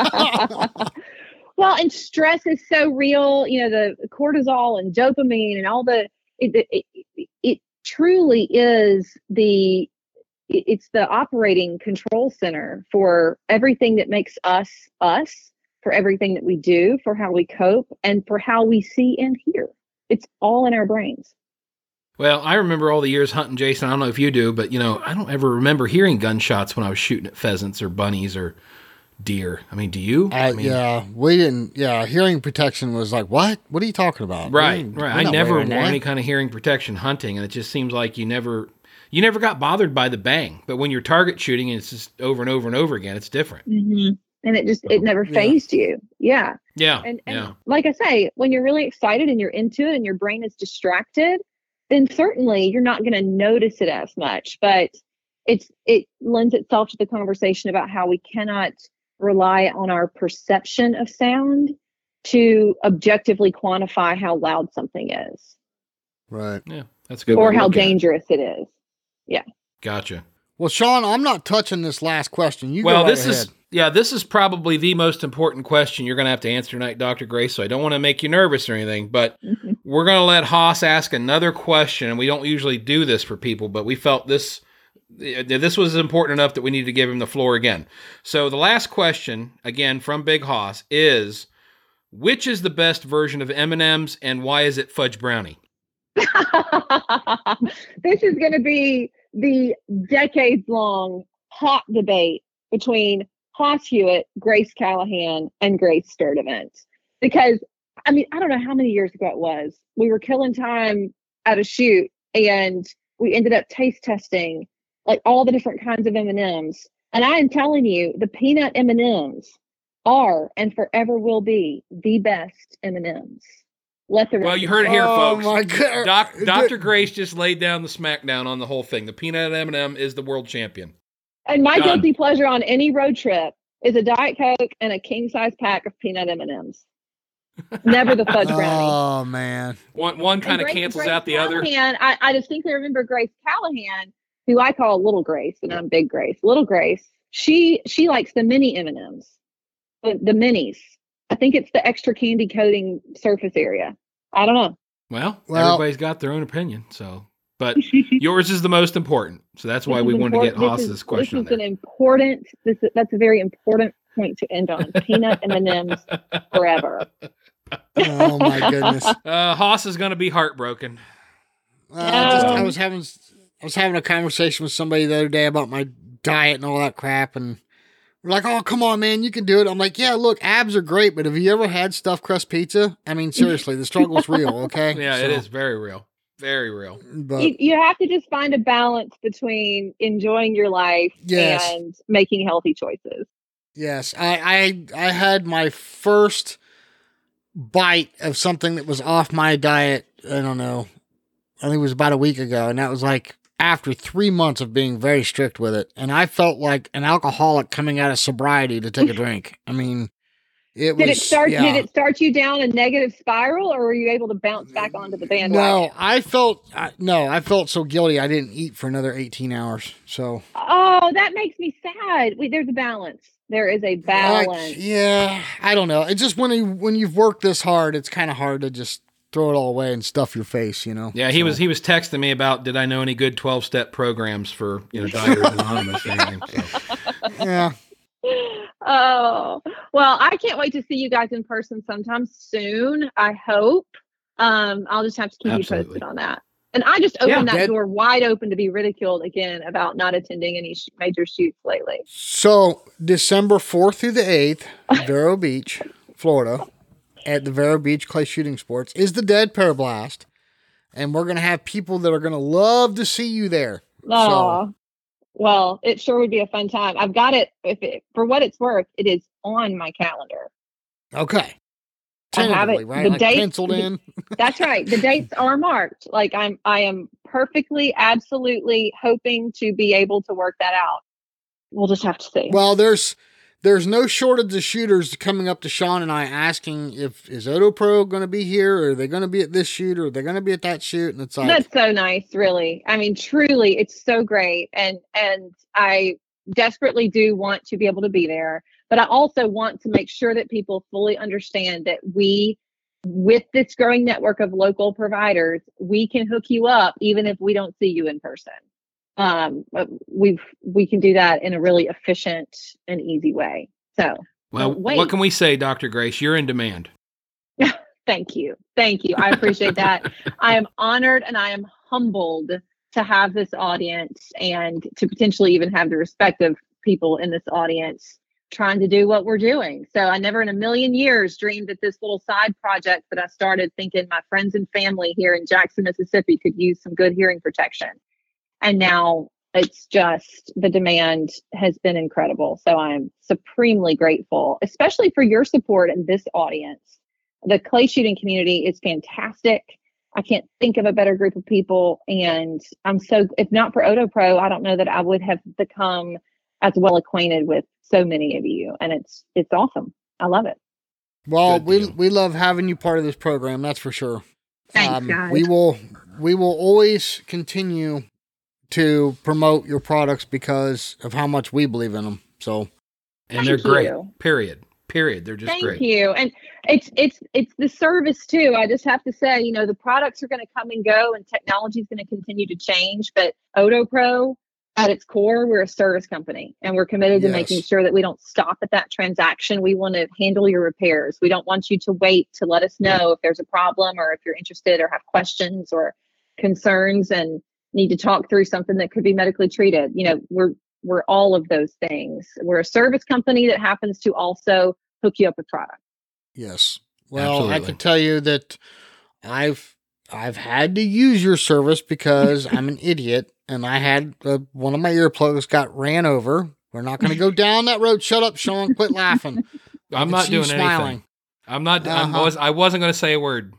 Well, and stress is so real, you know, the cortisol and dopamine and all the, it, it, it, it truly is the, it- it's the operating control center for everything that makes us, us, for everything that we do, for how we cope, and for how we see and hear. It's all in our brains. Well, I remember all the years hunting, Jason. I don't know if you do, but, you know, I don't ever remember hearing gunshots when I was shooting at pheasants or bunnies or deer. I mean, do you? uh, I mean, yeah, we didn't. Yeah, hearing protection was like, what? What are you talking about? Right, We ain't- right. we're I not never wearing wore that. any kind of hearing protection hunting, and it just seems like you never, you never got bothered by the bang. But when you're target shooting and it's just over and over and over again, it's different. Mm-hmm. And it just, it never Yeah. phased you. Yeah. Yeah, And, and yeah. like I say, when you're really excited and you're into it and your brain is distracted, then certainly you're not going to notice it as much. But it's it lends itself to the conversation about how we cannot rely on our perception of sound to objectively quantify how loud something is Right. Yeah, that's a good. or way to how look at it. dangerous it is. Gotcha. Well, Sean, I'm not touching this last question. You Well, go right this is ahead. yeah, this is probably the most important question you're going to have to answer tonight, Doctor Grace. So I don't want to make you nervous or anything, but we're going to let Haas ask another question, and we don't usually do this for people, but we felt this this was important enough that we need to give him the floor again. So the last question, again from Big Haas, is which is the best version of M and M's, and why is it fudge brownie? This is going to be the decades long hot debate between Haas Hewitt, Grace Callahan, and Grace Sturdivant. Because, I mean, I don't know how many years ago it was. We were killing time at a shoot, and we ended up taste testing like all the different kinds of M and M's. And I am telling you, the peanut M and M's are and forever will be the best M and M's. Let the Well, you heard it here, Oh, folks. my God. Doc, The- Doctor Grace just laid down the smackdown on the whole thing. The peanut M and M is the world champion. And my Done. guilty pleasure on any road trip is a Diet Coke and a king size pack of peanut M and M's. Never the fudge brownie. Oh man. One one And kind of Grace- cancels Grace out the other. Callahan, I, I distinctly remember Grace Callahan, who I call Little Grace, and I'm Big Grace. Little Grace, she she likes the mini M and M's, the, the minis. I think it's the extra candy coating surface area. I don't know. Well, Well- everybody's got their own opinion, so but yours is the most important. So that's why This we is wanted to get important- this Haas's is- question on This is there. an important. This is, that's a very important point to end on. Peanut M and M's forever. Oh my goodness. Uh, Haas is going to be heartbroken. Uh, just, I Um, was having I was having a conversation with somebody the other day about my diet and all that crap, and we're like, "Oh, come on, man, you can do it." I'm like, "Yeah, look, abs are great, but have you ever had stuffed crust pizza? I mean, seriously, the struggle's real, okay?" Yeah, it So, is very real, very real. But you, you have to just find a balance between enjoying your life Yes. and making healthy choices. yes, I, I I had my first bite of something that was off my diet. I don't know. I think it was about a week ago, and that was like after three months of being very strict with it, and I felt like an alcoholic coming out of sobriety to take a drink. I mean, It Did was, it start? yeah. Did it start you down a negative spiral, or were you able to bounce back onto the bandwagon? No, I felt I, no, I felt so guilty. I didn't eat for another eighteen hours. So, Oh, that makes me sad. Wait, there's a balance. There is a balance. Like, yeah, I don't know. It's just when you when you've worked this hard, it's kind of hard to just throw it all away and stuff your face, you know. Yeah, he So- was he was texting me about did I know any good twelve step programs for you know Dieters Anonymous or anything. So. Yeah. Oh, well, I can't wait to see you guys in person sometime soon. I hope. Um, I'll just have to keep Absolutely. you posted on that. And I just opened Yeah, that that- door wide open to be ridiculed again about not attending any sh- major shoots lately. So December fourth through the eighth, Vero Beach, Florida, at the Vero Beach Clay Shooting Sports is the Dead Pair Blast, and we're gonna have people that are gonna love to see you there. Oh, well, it sure would be a fun time. I've got it. If it, for what it's worth, it is on my calendar. Okay. I have Tentatively, it. right? The Like date- penciled in. That's right. The dates are marked. Like I'm, I am perfectly, absolutely hoping to be able to work that out. We'll just have to see. Well, there's there's no shortage of shooters coming up to Sean and I asking if is Otopro going to be here, or are they going to be at this shoot, or are they going to be at that shoot? And it's like, That's so nice, really. I mean, truly, it's so great. And and I desperately do want to be able to be there. But I also want to make sure that people fully understand that we, with this growing network of local providers, we can hook you up even if we don't see you in person. Um, but we've we can do that in a really efficient and easy way. So, Well, wait. what can we say, Doctor Grace? You're in demand. Thank you. Thank you. I appreciate that. I am honored and I am humbled to have this audience and to potentially even have the respect of people in this audience trying to do what we're doing. So I never in a million years dreamed that this little side project that I started thinking my friends and family here in Jackson, Mississippi could use some good hearing protection. And now it's just the demand has been incredible. So I'm supremely grateful, especially for your support in this audience. The clay shooting community is fantastic. I can't think of a better group of people. And I'm so, if not for Otopro, I don't know that I would have become as well acquainted with so many of you. And it's, it's awesome. I love it. well, Good we deal. we love having you part of this program. That's for sure. Thanks, guys. We will we will always continue to promote your products because of how much we believe in them. So And they're Thank great. you. Period. Period. They're just Thank great. you. And it's it's it's the service too. I just have to say, you know, the products are going to come and go and technology is going to continue to change. But Otopro, at its core, we're a service company and we're committed to Yes. making sure that we don't stop at that transaction. We want to handle your repairs. We don't want you to wait to let us know if there's a problem or if you're interested or have questions or concerns and need to talk through something that could be medically treated. You know, we're we're all of those things. We're a service company that happens to also hook you up with product. yes. Well, I Absolutely. can tell you that I've I've had to use your service because I'm an idiot and I had uh, one of my earplugs got ran over. We're not going to go down that road. Shut up, Sean. Quit laughing. I'm I not see you doing anything. I'm not. I Uh-huh. was. I wasn't going to say a word.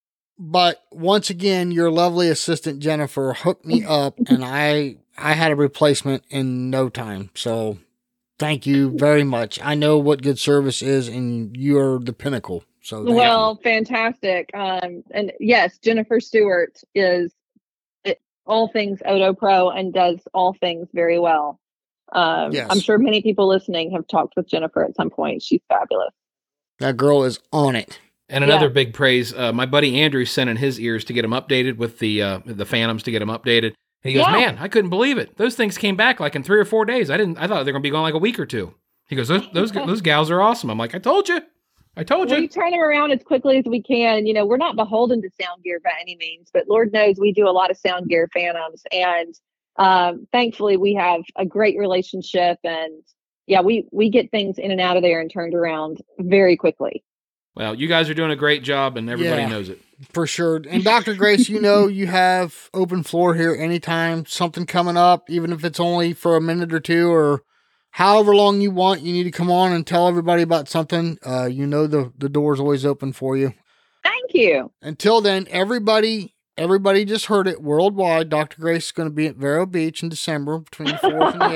But once again, your lovely assistant Jennifer hooked me up, and I I had a replacement in no time. So thank you very much. I know what good service is, and you're the pinnacle. So thank Well, fantastic. Um, and yes, Jennifer Stewart is it, all things Otopro and does all things very well. Um, Yes. I'm sure many people listening have talked with Jennifer at some point. She's fabulous. you. That girl is on it. And another Yeah. big praise. Uh, my buddy Andrew sent in his ears to get them updated with the uh, the Phantoms to get them updated. And he goes, Yeah. "Man, I couldn't believe it. Those things came back like in three or four days. I didn't. I thought they were going to be gone like a week or two." He goes, "Those those those gals are awesome." I'm like, "I told you, I told We you." turn them around as quickly as we can. You know, we're not beholden to sound gear by any means, but Lord knows we do a lot of sound gear Phantoms. And um, thankfully, we have a great relationship. And yeah, we we get things in and out of there and turned around very quickly. Well, you guys are doing a great job, and everybody Yeah. knows it. For sure. And Doctor Grace, you know, you have open floor here anytime something coming up, even if it's only for a minute or two or however long you want, you need to come on and tell everybody about something. Uh, you know, the, the door's always open for you. Thank you. Until then, everybody everybody just heard it worldwide. Doctor Grace is going to be at Vero Beach in December between the fourth and the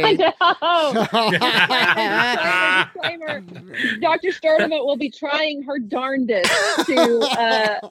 eighth. Disclaimer, Doctor Sturdivant will be trying her darndest to, uh,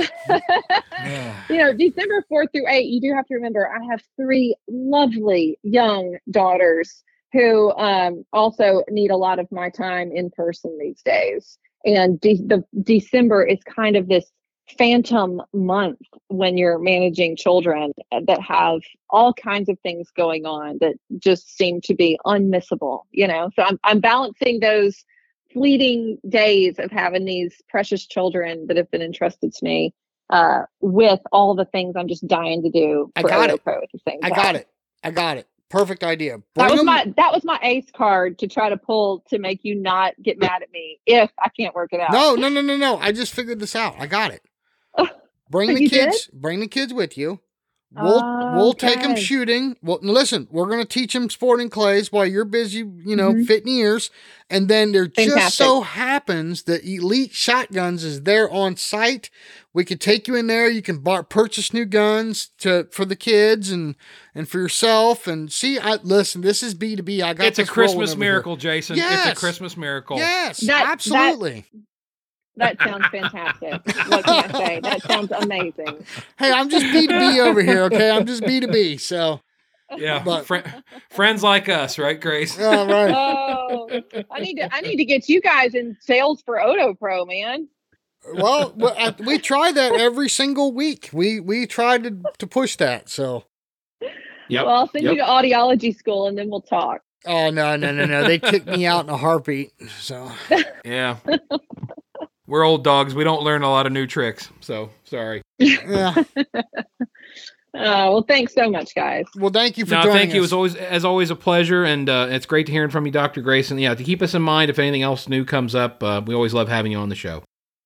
you know, December fourth through eighth, you do have to remember, I have three lovely young daughters who um, also need a lot of my time in person these days. And de- the December is kind of this phantom month when you're managing children that have all kinds of things going on that just seem to be unmissable, you know? So I'm, I'm balancing those fleeting days of having these precious children that have been entrusted to me uh, with all the things I'm just dying to do. I for got it. Pro at the same I time. got it. I got it. Perfect idea. That Bring was them- my that was my ace card to try to pull to make you not get mad at me if I can't work it out. No, no, no, no, no. I just figured this out. I got it. Bring the You kids. Bring the kids with you. We'll we'll take them Okay. shooting. Well, listen, we're gonna teach them sporting clays while you're busy, you know, Mhm. fitting ears. And then there just Fantastic. so happens that Elite Shotguns is there on site. We could take you in there. You can bar- purchase new guns to for the kids and and for yourself. And see, I listen. This is B two B. I got It's a this rolling Christmas over here. miracle, Jason. Yes. It's a Christmas miracle. Yes, That- that- absolutely. That sounds fantastic. What can I say? That sounds amazing. Hey, I'm just B two B over here. Okay, I'm just B two B. So, Yeah. But- Fri- friends like us, right, Grace? all right. Oh, I need to I need to get you guys in sales for Odo Pro, man. Well, we- I- we try that every single week. We we try to to push that. So, Yep. Well, I'll send Yep. you to audiology school and then we'll talk. oh no no no no, they kicked me out in a heartbeat. So, Yeah. We're old dogs. We don't learn a lot of new tricks. So sorry. yeah. Uh, well, thanks so much, guys. Well, thank you for No, joining thank you. It us. was always, as always, a pleasure, and uh, it's great to hearing from you, Doctor Grayson. Yeah, to keep us in mind if anything else new comes up, uh, we always love having you on the show.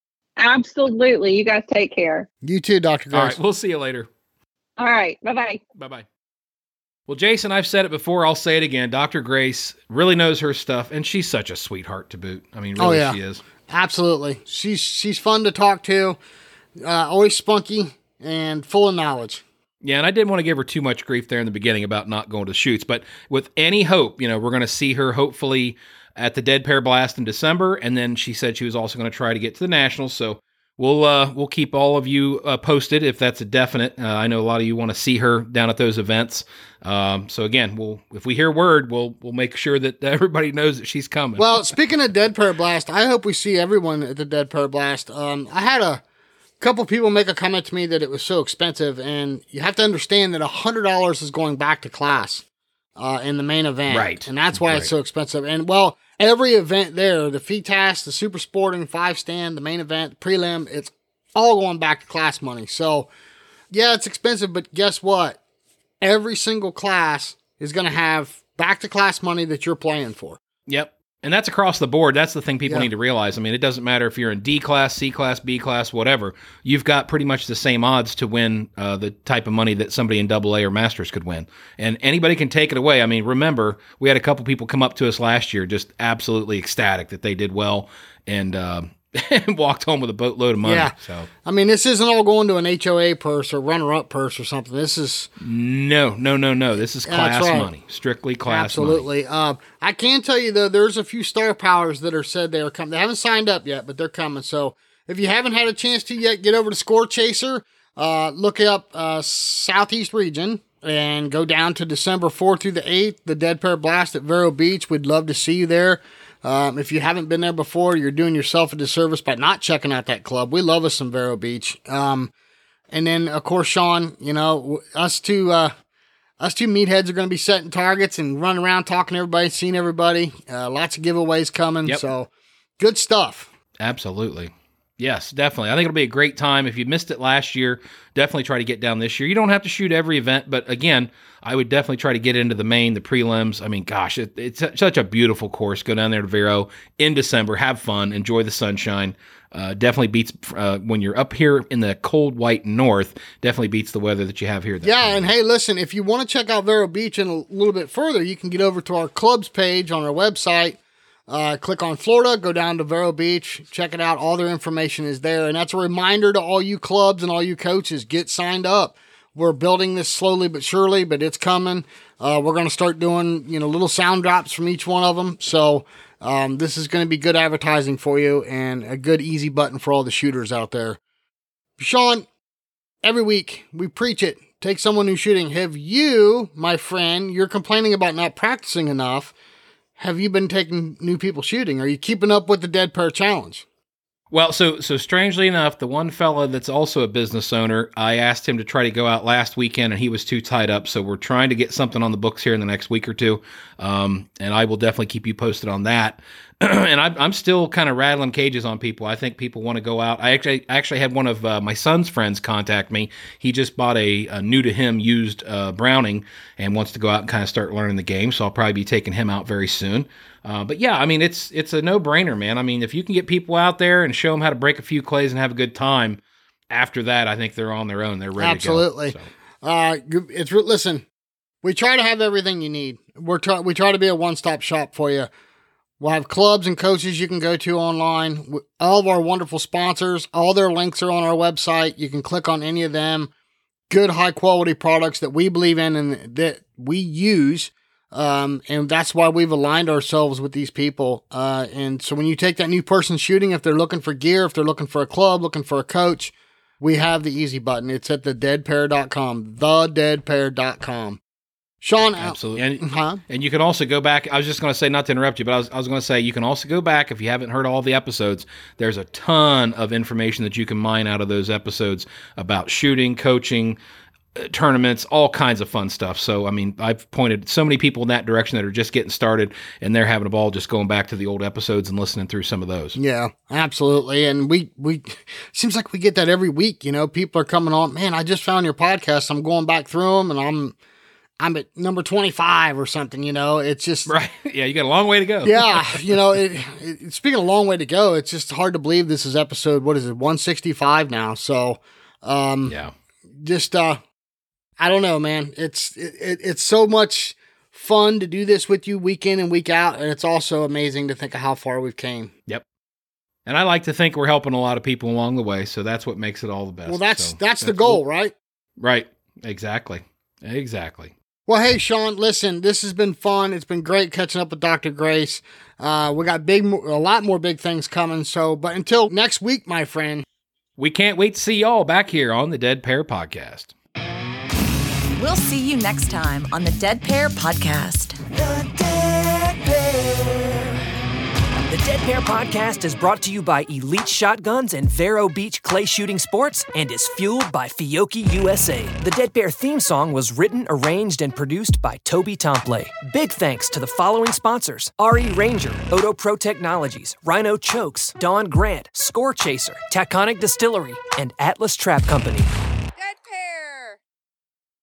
Absolutely. You guys take care. You too, Doctor All Grace. right, we'll see you later. All right. Bye bye. Bye bye. Well, Jason, I've said it before. I'll say it again. Doctor Grace really knows her stuff, and she's such a sweetheart to boot. I mean, Oh, really, yeah. she is. Absolutely. She's she's fun to talk to. Uh, always spunky and full of knowledge. Yeah, and I didn't want to give her too much grief there in the beginning about not going to shoots, but with any hope, you know, we're going to see her hopefully at the Dead Pear Blast in December, and then she said she was also going to try to get to the Nationals, so we'll uh, we'll keep all of you uh, posted if that's a definite. Uh, I know a lot of you want to see her down at those events, um, so again, we'll if we hear word, we'll we'll make sure that everybody knows that she's coming. Well, speaking of Dead Pear Blast, I hope we see everyone at the Dead Pear Blast. Um, I had a couple people make a comment to me that it was so expensive, and you have to understand that one hundred dollars is going back to class uh, in the main event. Right. And that's why Right. it's so expensive. And, well, every event there, the F I T A S, the Super Sporting, Five Stand, the main event, the prelim, it's all going back to class money. So, yeah, it's expensive, but guess what? Every single class is going to have back to class money that you're playing for. Yep. And that's across the board. That's the thing people Yeah. need to realize. I mean, it doesn't matter if you're in D class, C class, B class, whatever. You've got pretty much the same odds to win uh, the type of money that somebody in double A or Masters could win. And anybody can take it away. I mean, remember, we had a couple people come up to us last year just absolutely ecstatic that they did well and uh, walked home with a boatload of money. Yeah. So I mean, this isn't all going to an H O A purse or runner-up purse or something. This is no, no, no, no. This is Yeah, that's class right. money. Strictly class money. absolutely. Uh, I can tell you though, there's a few star powers that are said they are coming. They haven't signed up yet, but they're coming. So if you haven't had a chance to yet, get over to Score Chaser. Uh, look up uh, Southeast Region and go down to December fourth through the eighth. The Dead Pear Blast at Vero Beach. We'd love to see you there. Um, if you haven't been there before, you're doing yourself a disservice by not checking out that club. We love us some Vero Beach. Um, and then, of course, Sean, you know, w- us two, uh, us two meatheads are going to be setting targets and running around talking to everybody, seeing everybody. Uh, lots of giveaways coming. Yep. So good stuff. Absolutely. Yes, definitely. I think it'll be a great time. If you missed it last year, definitely try to get down this year. You don't have to shoot every event, but again, I would definitely try to get into the main, the prelims. I mean, gosh, it, it's such a beautiful course. Go down there to Vero in December, have fun, enjoy the sunshine. Uh, definitely beats uh, when you're up here in the cold white north. Definitely beats the weather that you have here. That Yeah, time. and hey, listen, if you want to check out Vero Beach and a little bit further, you can get over to our clubs page on our website. Uh, click on Florida, go down to Vero Beach, check it out. All their information is there. And that's a reminder to all you clubs and all you coaches, get signed up. We're building this slowly but surely, but it's coming. Uh, we're going to start doing, you know, little sound drops from each one of them. So um, this is going to be good advertising for you and a good easy button for all the shooters out there. Sean, every week we preach it. Take someone who's shooting. Have you, my friend, you're complaining about not practicing enough. Have you been taking new people shooting? Are you keeping up with the Dead Pair Challenge? Well, so so strangely enough, the one fella that's also a business owner, I asked him to try to go out last weekend, and he was too tied up. So we're trying to get something on the books here in the next week or two, um, and I will definitely keep you posted on that. And I'm, I'm still kind of rattling cages on people. I think people want to go out. I actually actually had one of uh, my son's friends contact me. He just bought a, a new to him used uh, Browning and wants to go out and kind of start learning the game. So I'll probably be taking him out very soon. Uh, but yeah, I mean, it's it's a no-brainer, man. I mean, if you can get people out there and show them how to break a few clays and have a good time, after that, I think they're on their own. They're ready Absolutely. to go. Absolutely. Uh, it's listen, we try to have everything you need. We're try, we try to be a one-stop shop for you. We'll have clubs and coaches you can go to online. All of our wonderful sponsors, all their links are on our website. You can click on any of them. Good, high-quality products that we believe in and that we use. Um, and that's why we've aligned ourselves with these people. Uh, and so when you take that new person shooting, if they're looking for gear, if they're looking for a club, looking for a coach, we have the easy button. It's at the dead pair dot com, the dead pair dot com. Sean, absolutely. And, huh? and you can also go back. I was just going to say, not to interrupt you, but I was, I was going to say you can also go back if you haven't heard all the episodes. There's a ton of information that you can mine out of those episodes about shooting, coaching, uh, tournaments, all kinds of fun stuff. So, I mean, I've pointed so many people in that direction that are just getting started, and they're having a ball just going back to the old episodes and listening through some of those. Yeah, absolutely. And we, we seems like we get that every week. You know, people are coming on, man, I just found your podcast. I'm going back through them, and I'm, I'm at number twenty-five or something, you know, it's just, right. Yeah. You got a long way to go. yeah. You know, it, it, speaking of a long way to go, it's just hard to believe this is episode, what is it? one sixty-five now. So, um, yeah, just, uh, I don't know, man. It's, it, it, it's so much fun to do this with you week in and week out. And it's also amazing to think of how far we've came. Yep. And I like to think we're helping a lot of people along the way. So that's what makes it all the best. Well, that's, so, that's the goal, right? Right. Exactly. Exactly. Well, hey, Sean, listen, this has been fun. It's been great catching up with Doctor Grace. Uh, we got big, a lot more big things coming. So, but until next week, my friend. We can't wait to see y'all back here on the Dead Pair Podcast. We'll see you next time on the Dead Pair Podcast. The Dead Pair. The Dead Pair Podcast is brought to you by Elite Shotguns and Vero Beach Clay Shooting Sports and is fueled by Fiocchi U S A. The Dead Pair theme song was written, arranged, and produced by Toby Tomplay. Big thanks to the following sponsors: R E Ranger, Odo Pro Technologies, Rhino Chokes, Dawn Grant, Score Chaser, Taconic Distillery, and Atlas Trap Company.